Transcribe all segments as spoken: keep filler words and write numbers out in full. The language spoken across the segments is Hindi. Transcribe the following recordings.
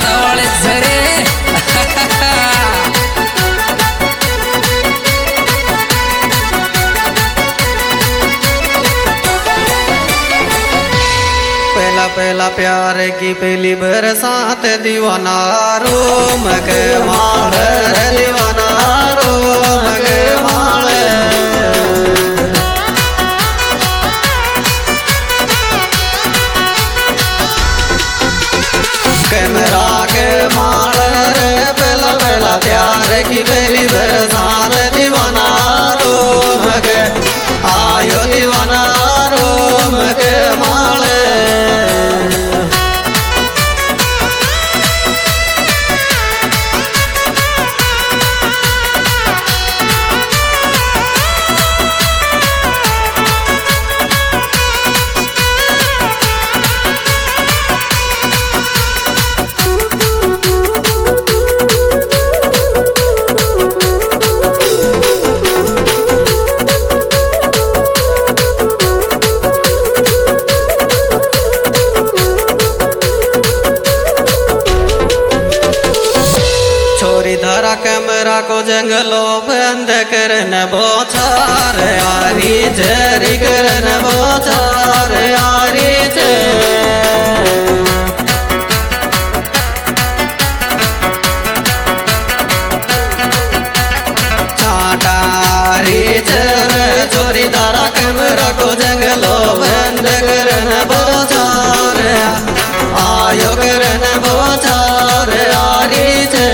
तावळे झरे पहला पहला प्यार की पहली बरसात दीवाना रोम के माल दीवाना रोम के माल कैमरा के माल पहला पहला प्यार की पहली बरसात दीवाना रोम के आयो दीवाना रोम के माल धरा कैमरा को जंगलों बंद करन बोछार आरी झरी करन बोछार आरी छाटारी चोरी धरा कैमरा को जंगलों बंद करन बोछार आयो करन बोछार आरी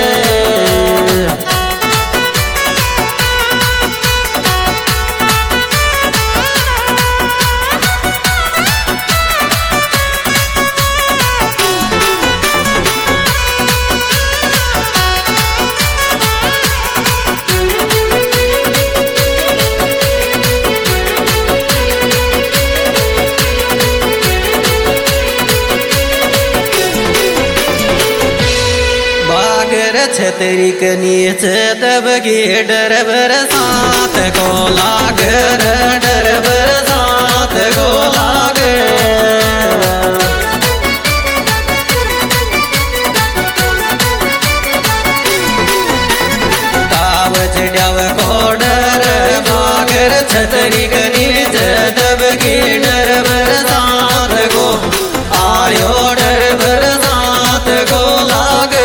छतरी के नीचे दबगी डर बरसात को लागर डर बरसात को लागे ताव चढ़ाव को डर बागर छतरी के नीचे दबगी डर बरसात को आयो डर बरसात को लागे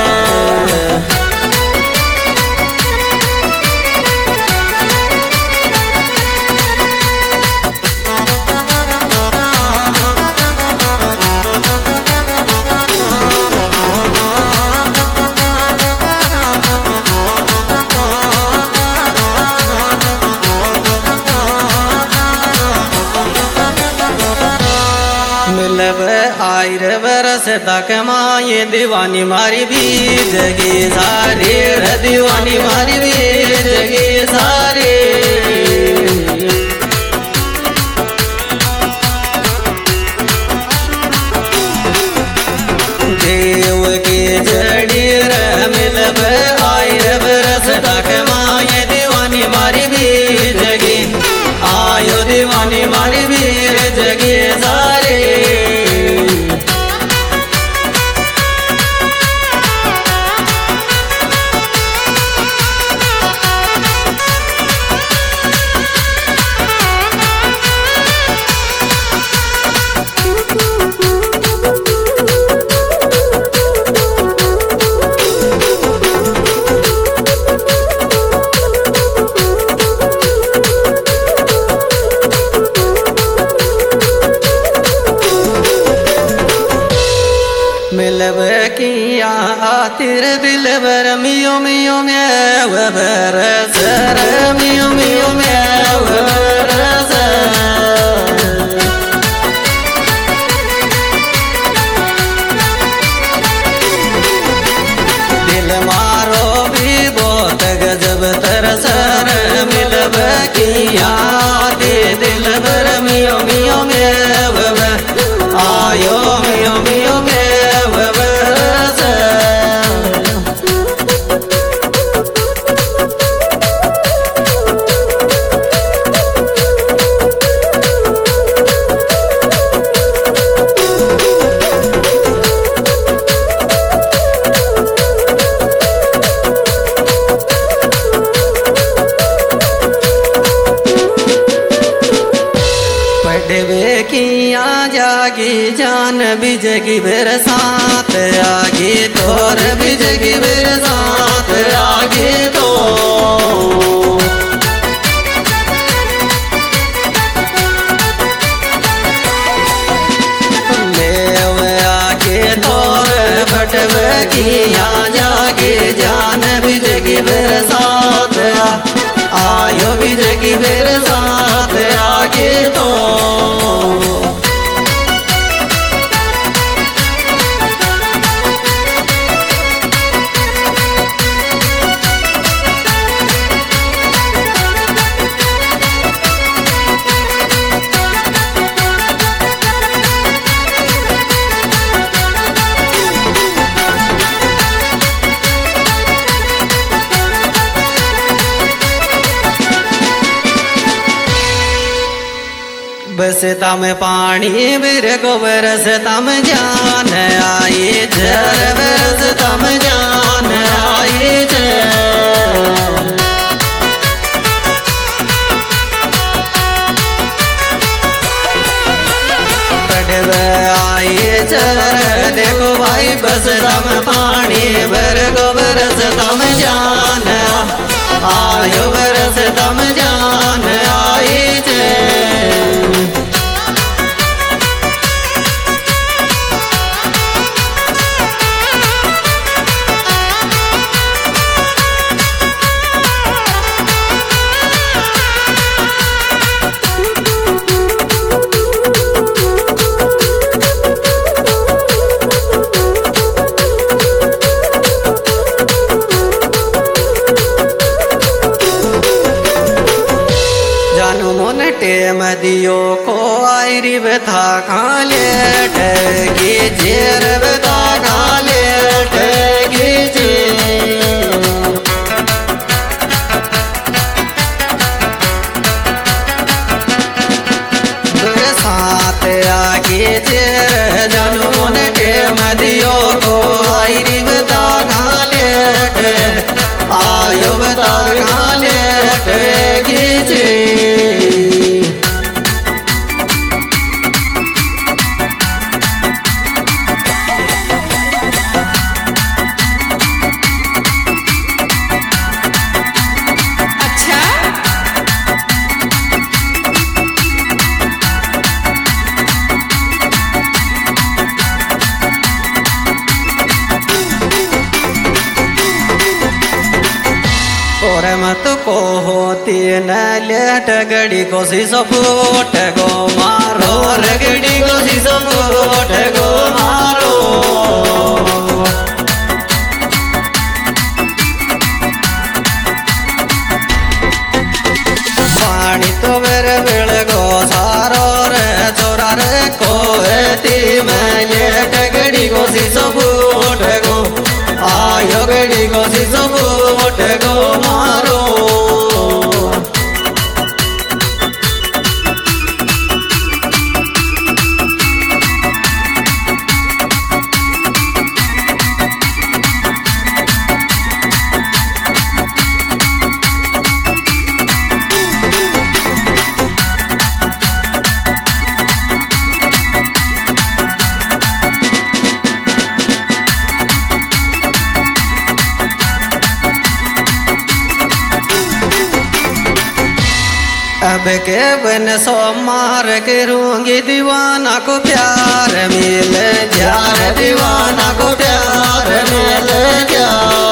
आयर बरस तक माए दीवानी मारी भी जगी सारी दीवानी मारी भी जगी सारी देव की जड़ी मिलब आयर बरस तक माए दीवानी मारी भी जगी आयो दीवानी मारी भी जगी सारी मिलब किया आतिर दिल बर मियो मियो में बरस मियो मियो में बरस दिल मारो भी बहुत गजब तरसर मिलब किया दिल बर मियो मियो में आयो मियो मियो में जान बिजगी बेर साथ आगे तोर बिजगी बेर साथ आगे तो किया जागे जान बिजगी बेर साथ आयो बिजगी बेर साथ आगे तो बसता में पानी बिर को बरसता में जान आई झर बरसता में जान आई आई झर देखो भाई बसता में पानी बिर को बरसता में जान आयो बरसता में जान आई टेम दियो को आयरी बता खाले ठगी जेर बता खाले ठगी जे बरसात आगे जेर जनून टेम दियो को आयरी बता खाले आयो बता खाले ठगी जे मत को होती न लेट गड़ी को सी सपोट गो मारो रगड़ी को सी सपोट गो मारो पानी तो मेरे बेल गो सारो रे छोरा रे को में लेट गड़ी को सी सपोट गो आयो गड़ी को सी सपोट गो मारो अब के बन सोमार करूंगी दीवाना को प्यार मिल जार दीवाना को प्यार मिल जा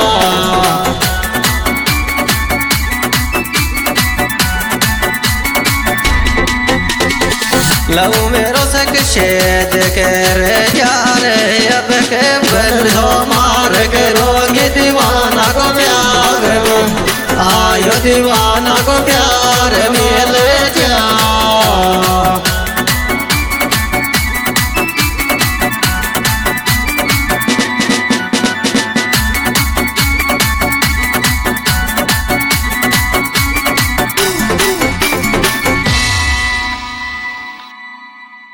लव मेरो सक शेज कर यार अब के बन सोमार करूंगी दीवाना को प्यार आयो दीवाना को प्यार मिल जा